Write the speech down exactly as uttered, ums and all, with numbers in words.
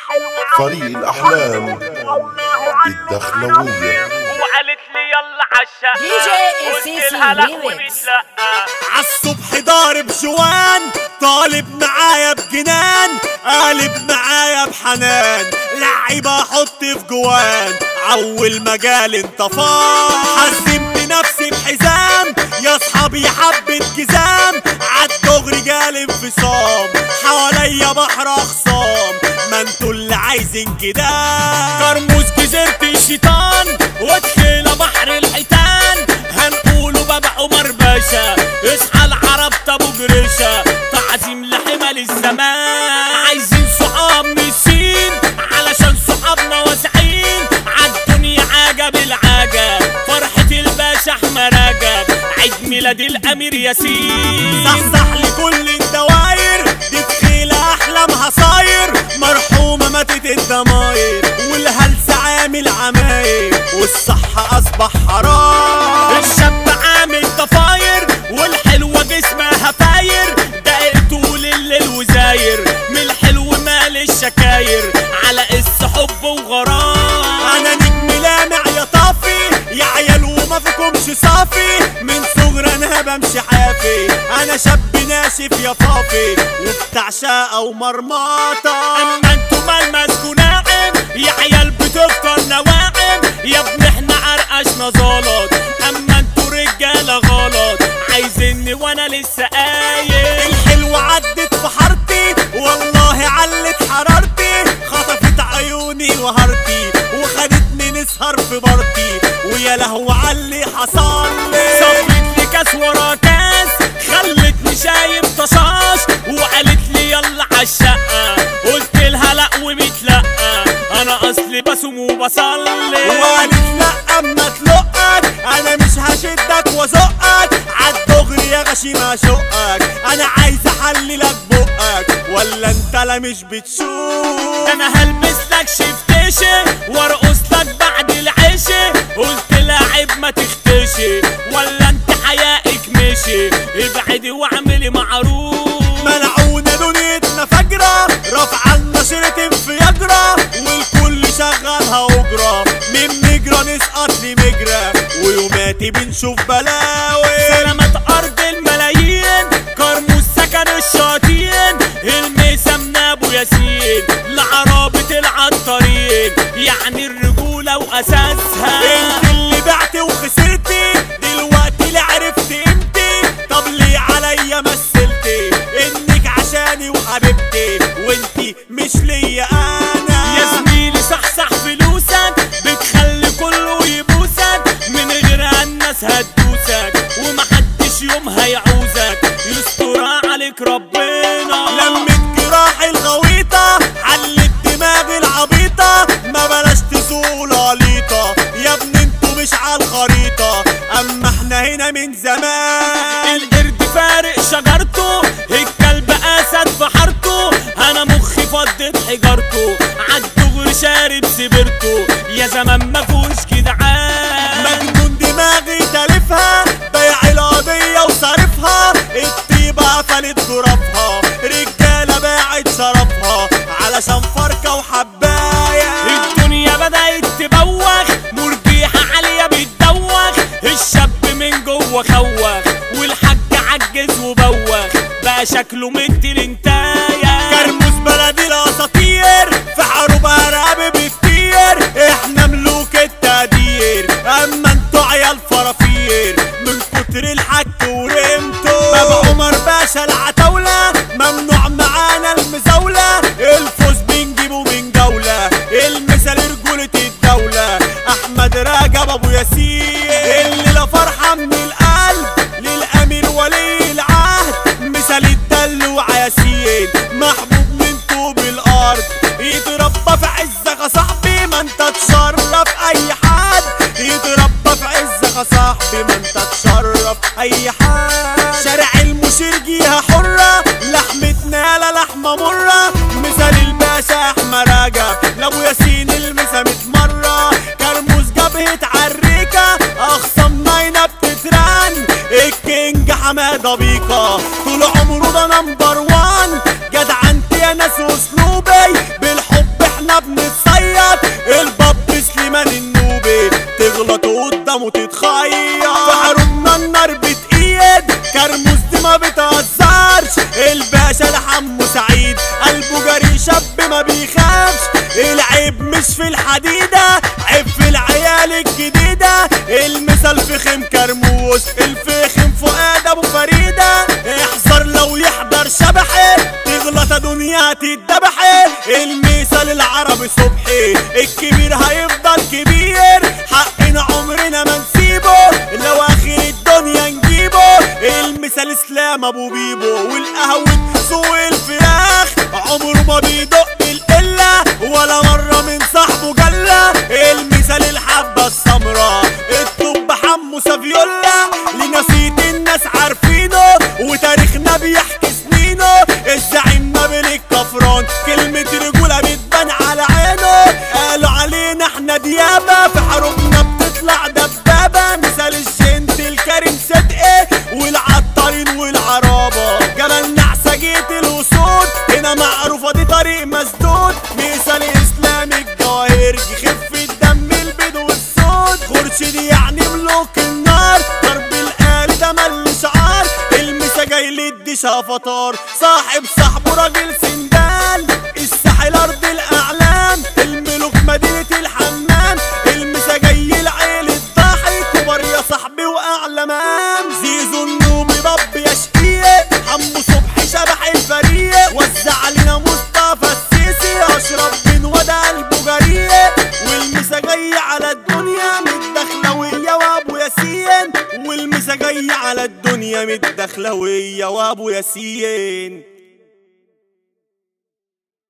فريق الأحلام الدخلوية. وقالت لي يلا عالشقة دي جي السيسي ريميكس. عالصبح ضارب جوان طالب معايا بجنان قالب معايا بحنان لعيبة احط في جوان عول مجال انطفاه حزمت نفسي بحزام يا صحابي حبة جزام عالدغري جالي انفصام حواليا بحر اخصام ما انتوا اللي عايزين كده كرموز جزيرة الشيطان ودخيلة بحر الحيتان هنقوله بابا عمر باشا اصحى العرب ابو جريشة تعظيم لحمل الزمان عايزين صحاب مشين علشان صحابنا واسعين عالدنيا عجب العجب فرحة الباشا احمد رجب عيد ميلاد الامير ياسين صحصح لكل الدواير دي دخيلة احلامها صاير مرحومة ماتت الضماير والهلس عامل عماير والصحة اصبح حرام الشاب عامل ضفاير والحلوة جسمها فاير دقيق طول الليل وزاير من الحلو مال الشكاير على قص حب وغرام انا نجم لامع يا طافي يا عيال وما فيكمش صافي من صغر انا بمشي حافي انا شاب ناشف يا فافي وبتاع شقة ومرمطة اما انتوا ملمسكوا ناعم يا عيال بتفطر نواعم يا ابني احنا عرقشنا زلط اما انتوا رجالة غلط عايزيني وانا لسه قايم الحلوة عدت في حارتي والله علت حرارتي خطفت عيوني وهرتي وخدتني نسهر في بارتي ويا لهو عاللي حصلي صبت لي كاس ورا كاس خلتني شايب طشاش وقالت لي يلا عالشقة قلت لها لا ومتلقى انا اصلي بصوم وبصلي وقالت لا اما تلقك انا مش هشدك وازقك عالدغري يا غشيم اشقك انا عايز احللك بقك ولا انت لا مش بتشوف انا هلبس لك شفتشي وارقص لك بعد العشي قلت لها عيب ما تختشي ولا انت حيائك مشي ابعدي واعملي معروف ملعونة دنيتنا فجرة رافعة نشرة انفجرة والكل شغالها اجرة من مجرى نسقط لمجرى ويوماتي بنشوف بلاوي سلامات ارض الملايين كرموز سكن الشاطين الميسة من ابو ياسين لعرابة العطارين يعني الرجولة واساسها انت اللي بعتي وخسرتي دلوقتي اللي عرفت قيمتي طب ليه عليا مثلتي انك عشاني وحبيبتي وانتي مش ليا انا يا زميلي صحصح فلوسك بتخلي كله يبوسك من غيرها الناس هتدوسك ومحدش يوم هيعوزك يستر عليك ربنا لمت جراحي الغويطة حلت دماغي العبيطة ما بلاش تسوق لاليطة يا ابني انتوا مش عالخريطة اما احنا هنا من زمان القرد فارق شجرته الكلب اسد في حارته انا مخي فضت حجرته عالدغري شارب سبرته يا زمان مفوش جدعان مجنون دماغي تالفها بيع القضية وصارفها الطيبة قفلت ظرفها رجالة باعت شرفها علشان فركة وحباية الدنيا بدأت تبوخ مرجيحة عالية بتدوخ الشاب من جوه خوخ والحاج عجز وبوخ بقى شكله مدي انتايا كرموز بلدي الاساطير في حروبها رقاب بكتير احنا ملوك التقدير اما انتوا عيال فرافير من كتر الحك ورمتو بابا عمر باشا العتاولة ممنوع معانا المزاولة الفوز بنجيبه من جولة المثال رجولة الدولة احمد رجب ابو ياسين اللي لا فرحة من القلب للامير ولي العهد مثال الدلوع ياسين محبوب من طوب الارض يتربى في عزك يا صاحبي ما انت تشرف اي حد يتربى في عزك يا صاحبي ما انت تشرف اي حد شارع المشير جيها حرة لحمتنا لا لحمة مرة مثال الباشا احمد رجب لابو ياسين المسا ميت مرة كرموز جبهة عريكة اخصم ناينة بتترن الكينج حمادة بيكا طول عمره ده نمبر وان جدع انت يا ناس واسلوبي بالحب احنا في الحديدة، عيب في العيال الجديدة. المثل فخم كرموس، الفخم فؤاد ابو فريدة. احذر لو يحضر شبحي، تغلط دنيا تتدبحي. المثل العربي صبحي، الكبير هيفضل كبير. حقنا عمرنا ما نسيبه، لو اخر الدنيا نجيبه. المثل اسلام ابو بيبو، والقهوة سوق الفراخ. عمره ما بيدق القلة، ولا مرة من صاحبه جلة. المثل الحبة السمرا، الطب حمو سافيولا. لنسيت الناس عارفينه، وتاريخنا بيحكي سنينه. الزعيم نبيل الكفران، كلمة رجولة بتبان على عينه. قالوا علينا احنا ديابة، في حروبنا بتطلع دبابة. مثال الجنت الكريم صدقي، والعطارين والعرابة. جبل نعسة جيت الوصول، هنا معروفة دي طريق مسدود. مثال اسلام الجواهر، خف الدم البيض والسود. خورشيد يعني ملوك النار، ضرب الآل ده مل شعار. المسا جاي للدي شافطار، صاحب صاحبه راجل سندال. الساحل ارض الاعلام، الملوك مدينة الحمام. المسا جاي العيل الضاحي، كبر يا صاحبي واعلى مقام. زيزو النومي باب يا شقية، حمو صبحي شبح الفريق. وزع علينا مصطفى السيسي، اشرف بن ودا قلبه جريء. والمسا جاي على الدنيا متدخلوية وابو ياسين. والمسا جاي على الدنيا متدخلوية وابو ياسين.